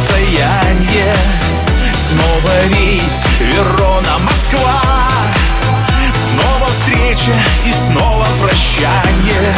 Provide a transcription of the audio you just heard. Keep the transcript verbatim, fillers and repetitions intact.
расстояние. Снова рейс Верона-Москва, снова встреча и снова прощание.